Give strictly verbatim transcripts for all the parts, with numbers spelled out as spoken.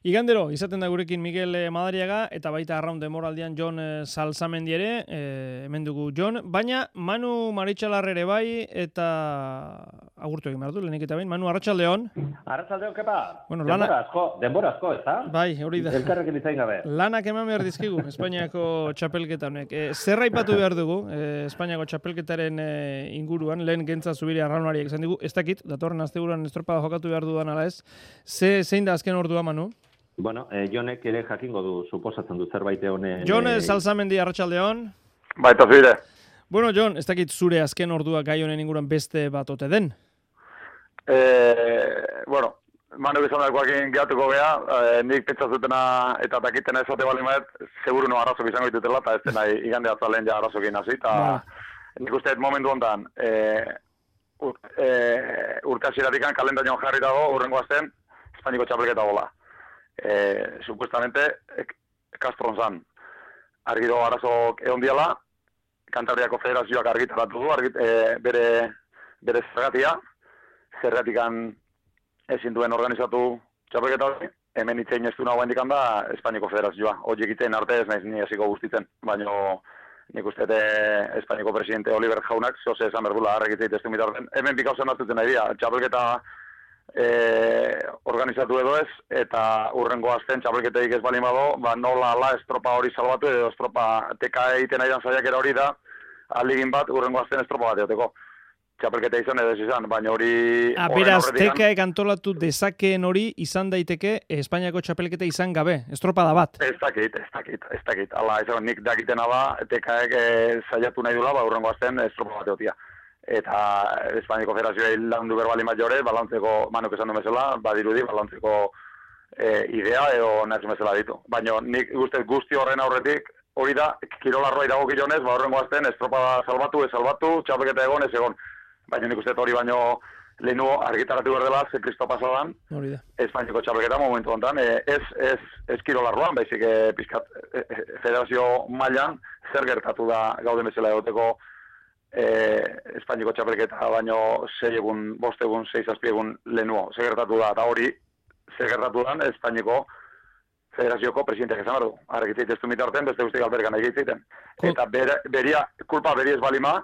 Igandero, izaten da gurekin Miguel Madariaga, eta baita arraun demoraldian Jon Salsamendi ere, e, hemen dugu Jon, baina Manu Maritxalar ere bai, eta agurtu egin behar du, lehenik eta behin. Manu, arratsaldeon. Arratsaldeon, kepa? Bueno, denbora lana... asko, denbora asko, ez da? Bai, hori da. Elkarrekin izain gabe. Lanak eman behar dizkigu, Espainiako txapelketa honek. E, zer aipatu behar dugu, e, Espainiako txapelketaren e, inguruan, lehen Gentza Zubiri arraunariak izan digu, ez dakit, datorren asteburuan estropada jokatu behar dudan ala ez. Ze, zein da azken ordua, Manu? Bueno, eh, Jonek ere jakingo du, suposatzen du zerbait honen... Jon eh... Salsamendi, arratsaldeon. Baita zure. Bueno, Jon, ez dakit zure azken ordua gai honen inguruan beste bat ote den? Eh, bueno, Manu bizondakoakin gehatuko beha, eh, nik pentsazutena eta dakitena esate bali maet, seguru no arrazok izango ditutela, eta ez dena igande atzalen ja arrazokin hasi, eta nik uste momentu hontan, eh, ur, eh, urte hasieratikan kalendarion jarri dago, urrengo azten, Espainiko txapelketa gola. Eh, supuestamente Castron zan. Argi do arazok egon diala, Kantabriako Federazioak argitaratu du, argit, e, bere, bere zergatia, zergatikan ezin duen organizatu txapelketa hori, hemen itzein ez du nagoen dikan da Espainiko Federazioa. Horiek egiten arte ez naiz ni hasiko guztitzen, baina nik uste Espainiko presidente Oliver Jaunak, zehose esan berdula arregitzeit ez du mitarten. Hemen bikauzen hartutzen nahi dira, txapelketa E, organizatu edo ez, eta urrengo azten txapelketeik ez bali bado, ba nola ala estropa hori salbatu edo estropa teka egiten aidan zaiakera hori da, aligin bat urrengo azten estropa bat eoteko. Txapelketa izan edo ez izan, baina hori... Ah, beraz, tekaek antolatu dezakeen hori izan daiteke Espainiako txapelketa izan gabe, estropada bat. Ez dakit, ez dakit, ez dakit. Ala, ez nik dakitena da, tekaek e, zaiatu nahi dula, ba urrengo azten estropa bat eotia. Eta Espainiko Federazioa landu berbali majore, balantzeko, manok esan du mesela, badirudi, balantzeko e, idea edo nahi mesela ditu. Baina nik guzti, guzti horren aurretik, hori da, kirolarroa irago kilonez, ba horrengo azten, estropada salbatu, ez salbatu, txapelketa egon, ez egon. Baina nik uste hori baino lehenu argitaratu berdela, ze kristo pasadan, Espainiko txapelketa momentu honetan, e, ez, ez, ez kirolarroan, baizik e, pizkat, e, e, Federazio mailan zer gertatu da gauden bezala egoteko, Eh, Espainiko txapelketa baino sei egun, bost egun, sei zazpi egun lehenuo. Zer gertatu da, eta hori, zer gertatu da, Espainiko Federazioko presidenteak esan behar du. Arrekitzeit ez du mitarten, beste guzti galbergan egitzeiten. Eta ber, beria, kulpa beri ez balima,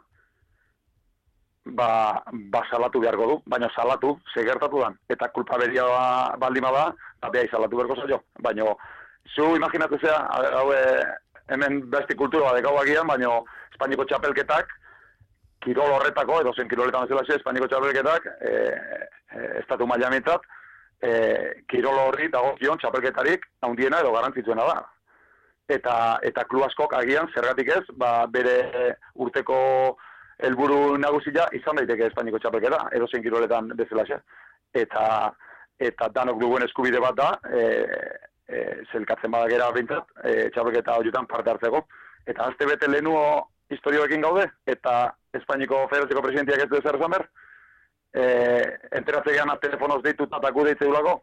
ba, ba salatu beharko du, baina salatu, zer gertatu da. Eta kulpa beria baldima da, ba, beha salatu beharko zailo. Baina, zu imaginatu zea, hau, hemen besti kultura bat dekau agian, baina Espainiko txapelketak, kirol horretako, edo zen kiroletan bezala ze, Espainiko txapelketak, e, e, estatu maila mitzat, e, kirol horri dagokion txapelketarik handiena edo garrantzitsuena da. Eta, eta klu askok agian, zergatik ez, ba, bere urteko helburu nagusia izan daiteke Espainiko txapelketa, edo zen kiroletan bezala ze. Eta, eta danok duen eskubide bat da, e, e, zelkatzen badagera bintzat, e, txapelketa horietan parte hartzeko. Eta azte bete lehenuo historioekin gaude, eta Espainiko Federazioko presidentiak ez du ezer esan behar, e, enteratzean telefonoz deitu tataku deitze dulako,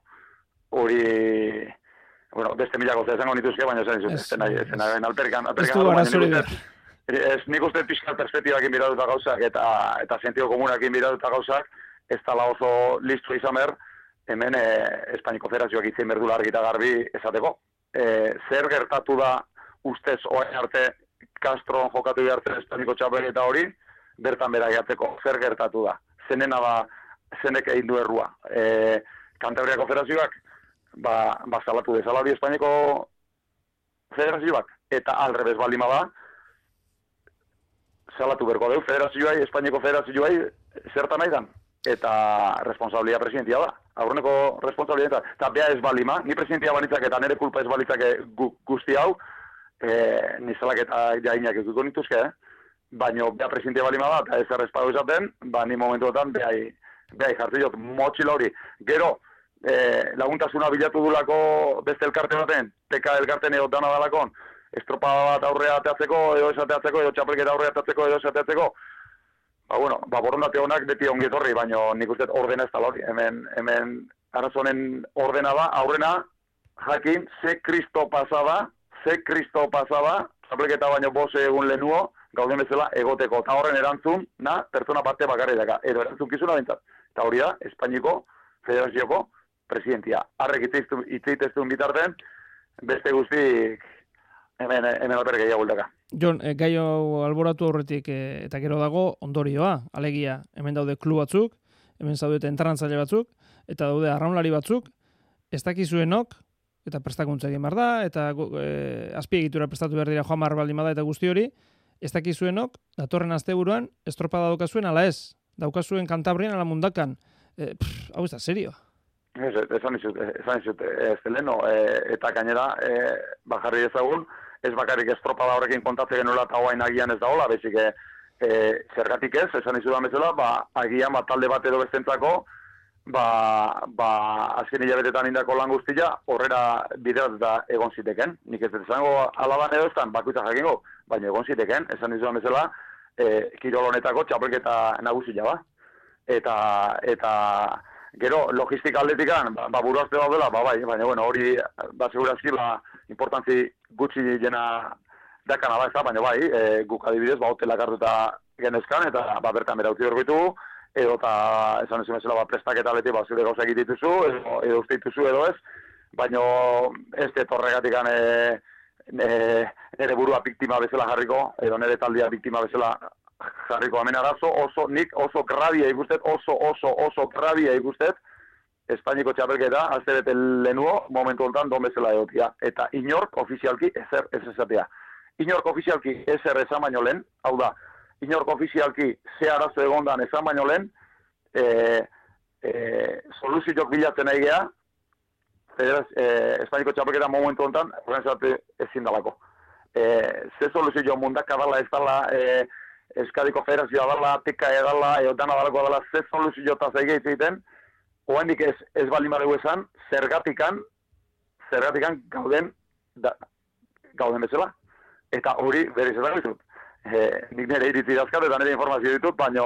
hori, bueno, beste milako ze esango nituzke, baina esan izut, ez nahi, ez nahi, alperkan, alperkan, ez nik uste pixkal perspektibakin biratuta gauzak, eta, eta sentido komunakin biratuta gauzak, ez tala oso listu izan behar, hemen e, Espainiko Federazioak itzen berdula argita garbi esateko. E, zer gertatu da ustez oain arte Castro jokatu behartzen Espainiko txapelketa hori, bertan bera gehatzeko, zer gertatu da. Zenena da, zenek egin du errua. E, Kantabriako Federazioak, ba, ba salatu dezala hori Espainiko Federazioak, eta alrebez baldima da, salatu berko deu, Federazioai, Espainiko Federazioai, zertan nahi dan. Eta responsabilia presidentia da. Aurreneko responsabilia eta beha ez balima, ni presidentia banitzak eta nire kulpa ez balitzak gu, guzti hau, e, nizalak eta jainak ekuko nituzke, eh? Baina beha presidentia balima da, eta ez errespadu izaten, ba ni momentuetan behai, behai jartzen jot, motxila hori. Gero, e, laguntasuna bilatu dulako beste elkarte baten, teka elkarten edo dana dalakon, estropada bat aurrea ateatzeko, edo esateatzeko, edo txapelketa aurrea ateatzeko, edo esateatzeko, ba, bueno, ba, borondate honak beti ongi etorri, baina nik uste ordena ez tala hori. Hemen, hemen arazonen ordena da, aurrena, jakin, ze kristo pasada, ze kristo pasada, txapelketa baino bose egun lehenuo, gauden bezala egoteko, eta horren erantzun, na, pertsona parte bakarri daka, edo erantzun kizuna bintzat. Eta hori da, Espainiko Federazioko presidentia. Harrek itzeiteztuen bitarten, beste guztik hemen, hemen alper gehiago bueltaka. Jon, e, gai hau alboratu horretik e, eta gero dago ondorioa, alegia, hemen daude klub batzuk, hemen zaudete entrantzaile batzuk, eta daude arraunlari batzuk, ez dakizuenok, eta prestakuntza egin behar da, eta e, azpiegitura prestatu behar dira Joan baldin bada eta guzti hori, ez dakizuenok, datorren asteburuan, estropada daukazuen, ala ez, daukazuen Kantabrian, ala mundakan, e, pff, hau ez da, serioa. Ez, esan izut, esan izut, ez deleno, e, eta gainera, e, bajarri ezagun, ez bakarrik estropada horrekin kontatze genuela eta hoain agian ez da hola, bezik e, zergatik ez, esan izudan bezala, ba, agian bat talde bat edo bestentzako, ba, ba, azken hilabetetan indako lan guztia, horrera biderat da egon ziteken. Nik ez dut zango alaban edo estan, bakuitza jakingo, baina egon ziteken, esan izudan bezala, e, kirol honetako txapelketa nagusia ba. Eta, eta, gero, logistika aldetikan, ba, ba buruazte daudela, ba, bai, baina, bueno, hori, ba, segurazki, ba, importantzi gutxi jena dakana da, ez da, baina bai, e, guk adibidez, ba, hotelak hartuta genezkan, eta, ba, bertan bera utzi horbitu, edo, eta, esan ezin bezala, ba, prestaketa aleti, ba, zure gauza egitituzu, edo, edo uste dituzu, edo ez, baina ez dut horregatikan, e, e, nire burua biktima bezala jarriko, edo nire taldia biktima bezala jarriko hemen arazo, oso, nik oso grabia ikustet, oso, oso, oso grabia ikustet, Espainiko txapelketa, azte bete lehenuo, momentu honetan don bezala egotia. Eta inork ofizialki ezer ez ezatea. Inork ofizialki ezer esan baino lehen, hau da, inork ofizialki ze arazo egondan esan baino lehen, e, e, soluziok bilatzen nahi geha, e, Espainiko txapelketa momentu honetan, organizatu ezin dalako. E, ze soluzio mundak adala ez dala, e, Euskadiko Federazioa dala, teka edala, eotan adalako dala, ze soluzio eta zeige egiten, oendik ez, ez baldin badegu esan, zergatikan, zergatikan gauden, da, gauden bezala. Eta hori berriz ez dago ditut. E, nik nire iritzi dazkat eta nire informazio ditut, baina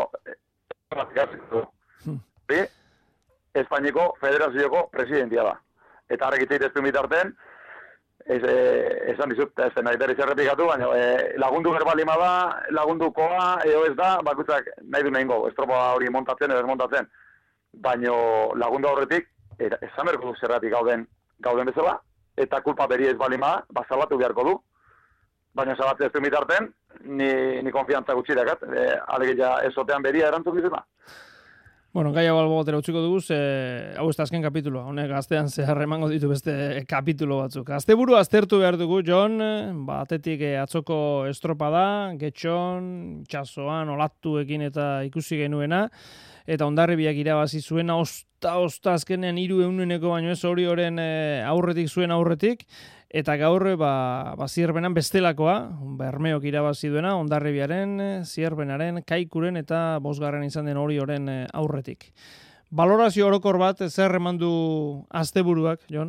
hmm. Bi, Espainiko Federazioko presidentia da. Eta harrek itzeiteztu bitarten, ez, e, esan dizut, ez nahi berriz errepikatu, baina e, lagundu berbalima da, lagundukoa, edo ez da, bakutzak nahi du nehingo, estropa hori montatzen edo ez montatzen. Baino lagundu horretik, esan berko du zerratik gauden, gauden bezala, eta kulpa beri ez balima, bazalatu beharko du. Baina zabatzen ez du mitarten, ni, ni konfiantza gutxi dakat, e, alegia esotean beria erantzuk dizuna. Bueno, gai hau albo gotera utziko dugu, e, hau ez da azken kapituloa, honek gaztean zehar emango ditu beste kapitulo batzuk. Asteburu aztertu behar dugu, Jon, batetik e, atzoko estropada, getxon, itxasoan, olatuekin eta ikusi genuena, eta Hondarribiak irabazi zuena, osta-osta azkenean hiru ehuneko baino ez hori oren e, aurretik zuen aurretik, eta gaur ba, ba Zierbenan bestelakoa, Bermeok irabazi duena, Hondarribiaren, Zierbenaren, Kaikuren eta bosgarren izan den hori oren e, aurretik. Balorazio orokor bat, zer emandu asteburuak, Jon?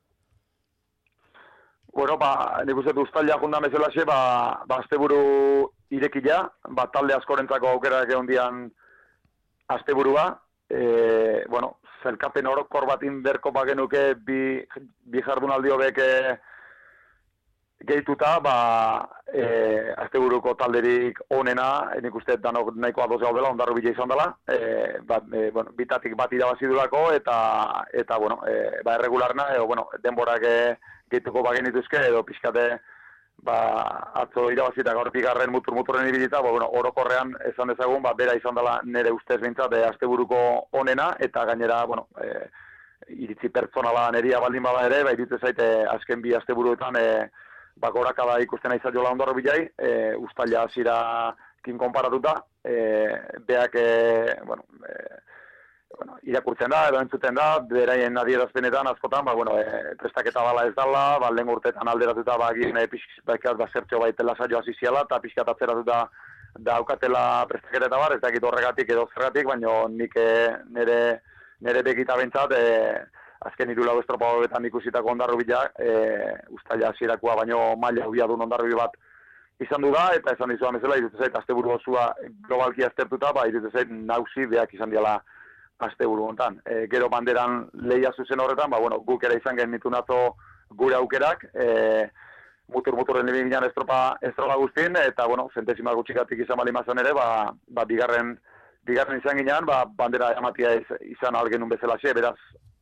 Bueno, ba, nik uste uztaila jundan bezalaxe, ba, ba asteburu irekila, ba talde askorentzako aukerak egon dian asteburua, e, bueno, zelkapen orokor bat inberko bagenuke bi, bi jardunaldi hobek e, gehituta, ba, e, asteburuko talderik onena, nik uste danok nahiko adoz gaudela, Hondarribia izan dela, e, ba, e, bueno, bitatik bat irabazi dulako, eta, eta bueno, e, ba, erregularna, edo, bueno, denborak e, gehituko bagenituzke, edo pixkate, ba, atzo irabazita gaur bigarren mutur-muturren ibilita, ba, bueno, orokorrean esan dezagun, ba, bera izan dela nire ustez bintzat, e, asteburuko onena, eta gainera, bueno, e, iritzi pertsonala neria baldin bada ere, ba, iritzi zaite azken bi asteburuetan, e, ba, gorakada ikusten aiza jola Hondarribiai, e, ustaila hasierakin konparatuta, e, beak, e, bueno, e, bueno, irakurtzen da, edo entzuten da, beraien adierazpenetan askotan, ba, bueno, e, prestaketa bala ez dala, ba, lehen urtetan alderatuta, ba, gien, e, pixkat, ba, zertxo baitela saio hasiziala, eta pixkat atzeratuta daukatela prestaketa eta bar, ez dakit horregatik edo zergatik, baina nik e, nire, nire begita bentsat, e, azken hiru lau estropa horretan ikusitako Hondarribia, e, ustaila hasierakoa baino maila hobia duen Hondarribia bat izan du da, eta esan dizuan bezala, iruditzen zait, asteburu osua globalki aztertuta, ba, iruditzen zait, nausi beak izan diala asteburu hontan. E, gero banderan lehia zuzen horretan, ba, bueno, guk ere izan genitu nato gure aukerak, e, mutur-muturren libin ginen estropa, estropa guztin, eta, bueno, zentesima gutxikatik izan bali mazan ere, ba, ba bigarren, bigarren izan ginean, ba, bandera ematia iz, izan algenun bezala xe, beraz,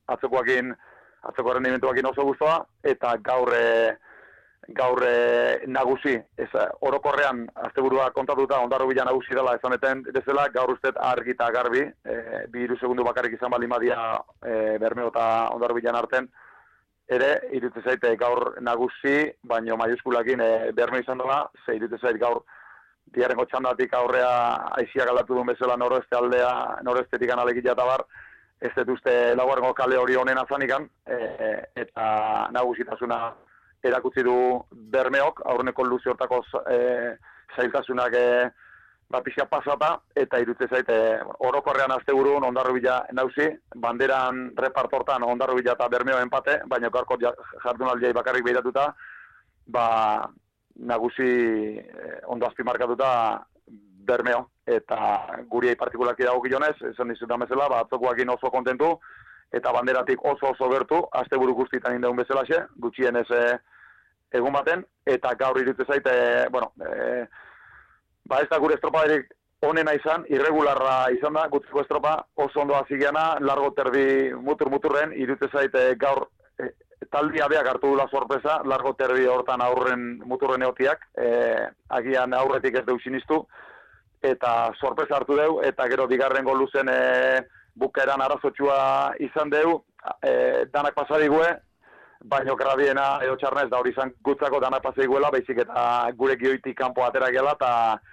atzokoakin, atzoko rendimentuakin oso guztua, eta gaur e, gaur e, nagusi, ez, orokorrean asteburua kontatuta Hondarribia nagusi dela ezaneten bezala, gaur ustez argi eta garbi, e, bi hiru segundu bakarrik izan baldin badia e, Bermeo eta Hondarribian arten, ere, iruditzen zaite gaur nagusi, baino maiuskulakin e, Bermeo izan dela, ze iruditzen zait gaur biharrengo txandatik aurrea aizia galatu duen bezala noroeste aldea, norestetik analegia eta bar, ez dut uste laugarrengo kale hori honen azanikan, e, eta nagusitasuna erakutsi du Bermeok, aurreneko luze hortako e, zailtasunak e, ba, pixka pasata, eta iruditzen zaite orokorrean asteburun Hondarribia nauzi, banderan repartortan Hondarribia eta Bermeo empate, baina gaurko jardunaldiai bakarrik behiratuta, ba, nagusi eh, ondo azpimarkatuta Bermeo, eta guriei partikularki dagokionez, esan dizutan bezala, ba, atzokoakin oso kontentu, eta banderatik oso oso gertu, asteburu guztietan indeun bezalaxe, gutxienez e, egun baten, eta gaur iruditzen zaite, bueno, e, ba ez da gure estropaderik onena izan, irregularra izan da, gutzeko estropa oso ondo hazigiana, largo terdi mutur-muturren, iruditzen zaite gaur e, taldia beak hartu dula sorpresa, largo terdi hortan aurren muturren eotiak, e, agian aurretik ez deu sinistu, eta sorpresa hartu deu, eta gero bigarren goluzen e, bukaeran arazotxua izan deu, e, danak pasadigue, baino grabiena edo txarnez da hori izan gutzako danak pasadiguela, baizik eta gure gioitik kanpo atera gela, eta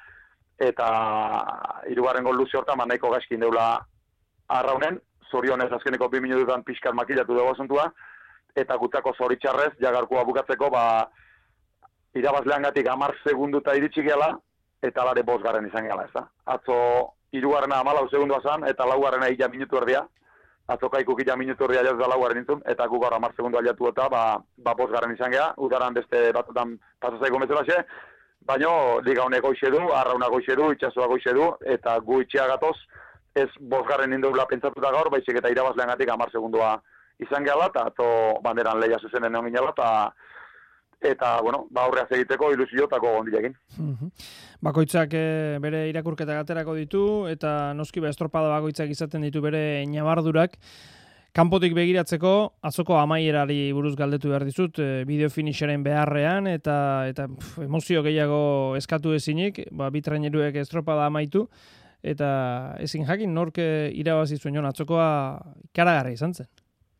eta hirugarren gol luze hortan nahiko gaizkin deula arraunen, zorionez azkeneko bi minututan pixkat makilatu dugu asuntua, eta gutzako zoritxarrez, jagarkua bukatzeko, ba, irabazleangatik hamar segunduta iritsi gela, eta lare bosgarren izan gela, ez da. Atzo, hirugarrena hamalau segundua zan, eta laugarrena illa minutu erdia, atzo kaikuk illa minutu erdia jaz da laugarren intzun, eta gu gaur hamar segundu aliatu eta, ba, ba bosgarren izan gela, udaran beste batzutan pasazaiko bezalaxe, baino, liga honek goixe du, arrauna goixe du, itxasua goixe du, eta gu itxea gatoz, ez bosgarren indeula pentsatuta gaur, baizik eta irabazleangatik hamar segundua izan gela, eta atzo banderan lehia zuzenen egon ginela, eta eta, bueno, ba aurreaz egiteko ilusiotako gondilekin. Bakoitzak e, bere irakurketak aterako ditu, eta noski ba estropada bakoitzak izaten ditu bere ñabardurak. Kanpotik begiratzeko, atzoko amaierari buruz galdetu behar dizut, e, bideo finisheren beharrean, eta eta pf, emozio gehiago eskatu ezinik, ba, bi traineruek estropada amaitu, eta ezin jakin nork irabazi zuen atzokoa ikaragarri izan zen.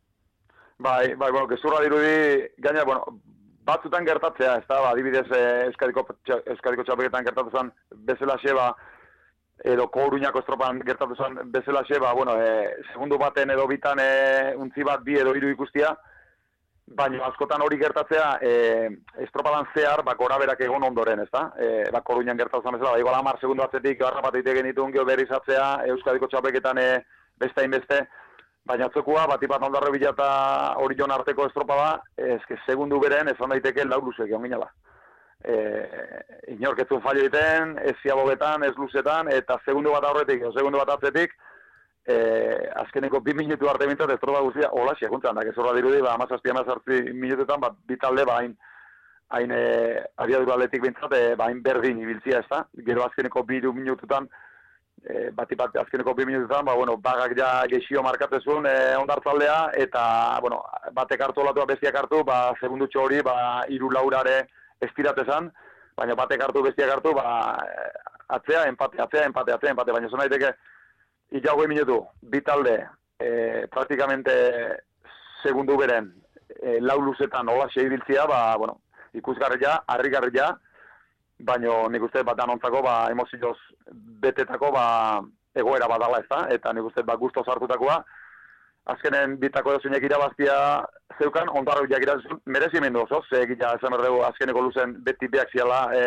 Bai, bai, bueno, gezurra dirudi, gaina, bueno, batzutan gertatzea, ez da, ba, adibidez eh, Euskadiko, Euskadiko txapelketan gertatu zen bezala xeba, edo Koruñako estropan gertatu zen bezala xeba, bueno, e, segundu baten edo bitan e, untzi bat bi edo hiru ikustia, baina askotan hori gertatzea e, estropadan zehar, ba, gora berak egon ondoren, ez da, e, ba, Koruñan gertatu zen bezala, ba, igual hamar segundu atzetik, garra bat egiten ditun, gero berrizatzea, Euskadiko txapelketan e, beste hainbeste, baina atzokua, bat ipat Hondarribia eta Orion arteko estropa da, ezke segundu beren esan daiteke lau luzek egon ginela. E, inorketzun fallo egiten, ez ziabogetan, ez luzetan, eta segundu bat aurretik, o segundu bat atzetik, e, azkeneko bi minutu arte bintzat estropa guztia, hola xekuntzan, da, gezorra dirudi, ba, amazazpi amazartzi minututan, ba, bitalde, ba, hain, hain e, abiadura atletik bintzat, e, ba, hain berdin ibiltzia ez da, gero azkeneko bi minututan, E, bati bat azkeneko bi minututan, ba, bueno, bagak ja geixio markatzezun e, ondartzaldea, eta, bueno, batek hartu olatua bestiak hartu, ba, segundutxo hori, ba, iru laurare estiratezan, baina batek hartu bestiak hartu, ba, atzea, empate, atzea, empate, atzea, empate, baina zona daiteke, ilagoi minutu, bi talde, e, praktikamente segundu beren, e, lau luzetan hola seibiltzia, ba, bueno, ikusgarria, harrigarria, baina nik uste bat danontzako, ba, emozioz betetako, ba, egoera badala ez da, eta nik uste bat guztoz hartutakoa, azkenen bitako dozunek irabaztia zeukan, Hondarribiak irabazun merezimendu oso, ze egitea esan berdegu azkeneko luzen beti beak ziala, e,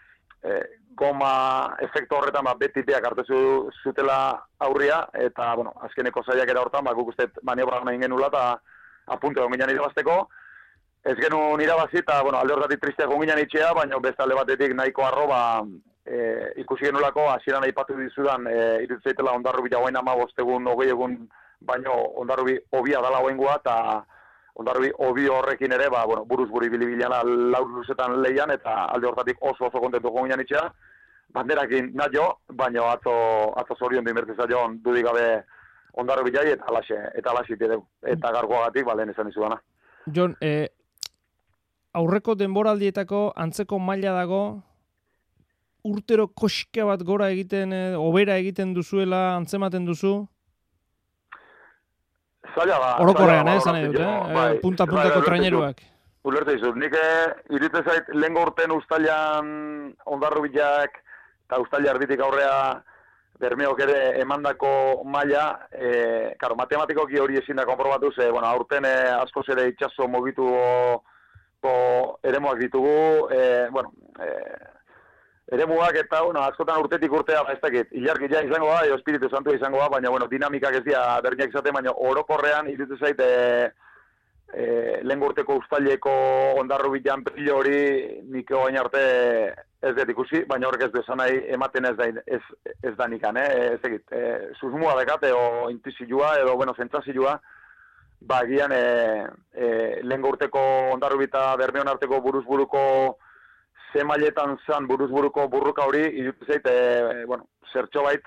e, goma efektu horretan, ba, beti beak hartezu zutela aurria, eta, bueno, azkeneko zaiak era hortan, ba, guk uste maniobra nahi genula, eta apunte hon ginen irabazteko, ez genuen irabazi, eta, bueno, alde hortatik tristeak gonginan itxea, baina beste alde batetik nahiko arroba e, ikusi genulako, hasieran aipatu dizudan, e, iruditzaitela Hondarribia guain ama bostegun, hogei egun, baina Hondarribi obia dala guaingoa, eta Hondarribi obi horrekin ere, ba, bueno, buruz buri bilibiliana laur luzetan lehian, eta alde hortatik oso oso kontentu gonginan itxea, banderakin nahi jo, baina atzo, atzo zorion dimertizaion dudik gabe Ondarro bilai eta alaxe, eta alaxe dugu. Eta garkoagatik, ba, lehen esan izu dana. Jon, eh, aurreko denboraldietako antzeko maila dago, urtero koxka bat gora egiten, eh, obera egiten duzuela, antzematen duzu? Zaila ba. Orokorrean, eh, esan edut, eh? Punta-puntako traineruak. Ulertu izut, nik iruditzen zait, lehen urten ustailan Ondarro bilak eta ustaila erditik aurrea Bermeok ere emandako maila, e, karo, matematikoki hori ezin da konprobatu, ze, bueno, aurten e, askoz ere itxaso mugitu eremuak ditugu, e, bueno, e, eremuak eta, bueno, askotan urtetik urtea, ba, ez dakit, ilarkia izango da, edo espiritu santua izango da, baina, bueno, dinamikak ez dira berdinak izaten, baina orokorrean iruditu zait, e, e, lehen urteko ustaileko Ondarro bilan brillo hori nik oain arte ez dut ikusi, baina horrek ez du esan nahi ematen ez da, ez, ez da nikan, eh? ez egit, e, susmua dekat, edo intizioa, edo, bueno, zentzazioa, ba, egian, e, e, lehen urteko Ondarro eta Bermeon arteko buruzburuko ze mailetan zan buruzburuko burruka hori, irutu zait, e, bueno, zertxo bait,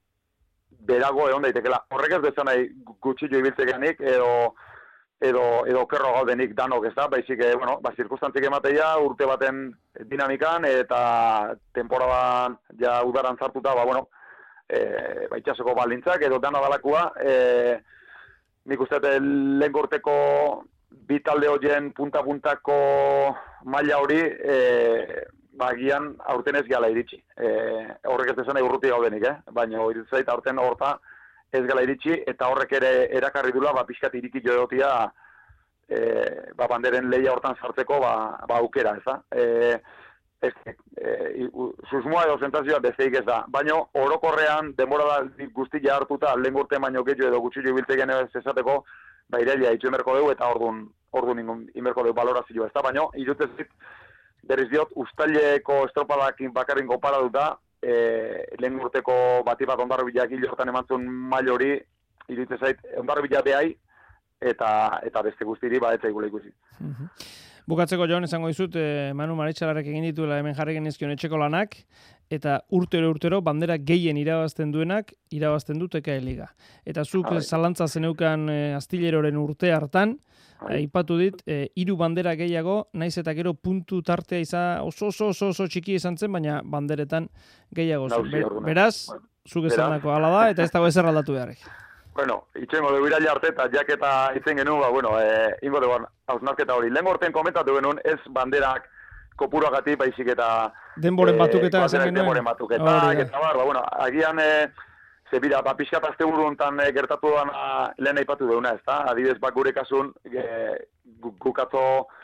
berago egon daitekela. Horrek ez du esan nahi gutxillo ibiltzeganik, edo, edo, edo kerro gaudenik danok, ez da, baizik, e, bueno, ba, zirkustantzik emateia, urte baten dinamikan, eta temporadan ja udaran zartuta, ba, bueno, e, ba, itxasoko balintzak, edo dana dalakua, e, nik uste lehen urteko bi talde horien punta-puntako maila hori, e, ba, gian aurten ez gala iritsi. E, horrek ez desan urruti gaudenik, eh? Baina iritzait aurten horta ez gala iritsi, eta horrek ere erakarri dula, ba, pixkat iriki jodotia, e, ba, banderen lehia hortan sartzeko, ba, ba aukera, ez da? E, ez, e, susmoa edo zentazioa besteik ez da. Baina orokorrean, denbora da guztia hartuta, lehen urte baino gehiago edo gutxillo ibiltzegen ez esateko, ba, irelia itxu emerko dugu, eta orduan, orduan ingun imerko dugu balorazioa, ez da? Baina, irutez dit, berriz diot, ustaileko estropadakin bakarrin konparatuta, e, lehen urteko bati bat Ondarro bilak hil hortan emantzun mail hori, irutez zait, Ondarro bilak behai, eta, eta beste guztiri, ba, etza igula ikusi. Bukatzeko, Jon, esango dizut, eh, Manu Maritxalarrek egin dituela hemen jarri genizkion etxeko lanak, eta urtero urtero bandera gehien irabazten duenak, irabazten du T K E Liga. Eta zuk Ai. zalantza zeneukan eh, Astilleroren urte hartan, aipatu dit, eh, hiru bandera gehiago, naiz eta gero puntu tartea izan oso oso oso, oso txiki izan zen, baina banderetan gehiago zen. Nauzi, orduna. Beraz, zuk esandako hala da, eta ez dago ezer aldatu beharrik. Bueno, itxengo dugu iraila arte eta jaketa itzen genuen, ba, bueno, e, ingo dugu hausnarketa hori. Lehen gorten komentatu genuen, ez banderak kopuruagatik baizik eta... Denboren batuketa e, esan genuen. Denboren batuketa, eta bar, ba, bueno, agian, e, ze bira, ba, pixkat azte buru hontan e, gertatu duan lehen aipatu duguna, ez da? Adibidez, bak gure kasun, e, gukatzo,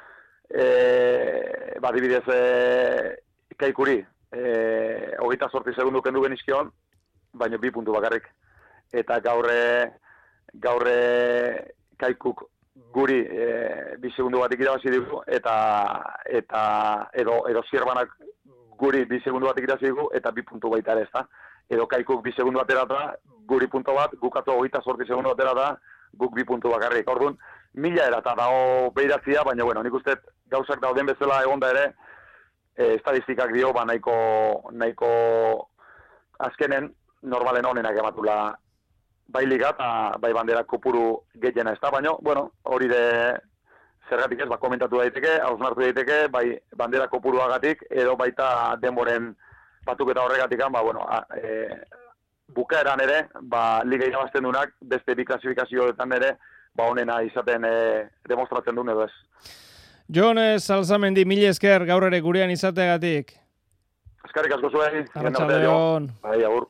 e, ba, adibidez, e, kaikuri, e, hogeita sorti segundu kendu genizkion, baina bi puntu bakarrik. Eta gaurre, gaurre kaikuk guri e, bi segundu batik irabazi dugu, eta, eta edo, edo zierbanak guri bi segundu batik irabazi dugu, eta bi puntu baita ere ez da. Edo kaikuk bi segundu batera da, guri puntu bat, gukatu hogeita sorti segundu batera da, guk bi puntu bakarrik. Orduan, mila erata dago behiratzia, baina, bueno, nik uste gauzak dauden bezala egonda ere, e, estadistikak dio, ba, nahiko, nahiko azkenen, normalen honenak ematula bai liga eta bai bandera kopuru gehiena ez da, baina, bueno, hori de zergatik ez, ba, komentatu daiteke, hausnartu daiteke, bai bandera kopuruagatik, edo baita denboren batuketa horregatik, ba, bueno, a, e, bukaeran ere, ba, liga irabazten dunak, beste bi klasifikazioetan ere, ba, honena izaten e, demostratzen duen edo ez. Jon Salzamendi, mila esker gaur ere gurean izateagatik. Eskarrik asko zuen. Arratsaldeon. Bai, agur.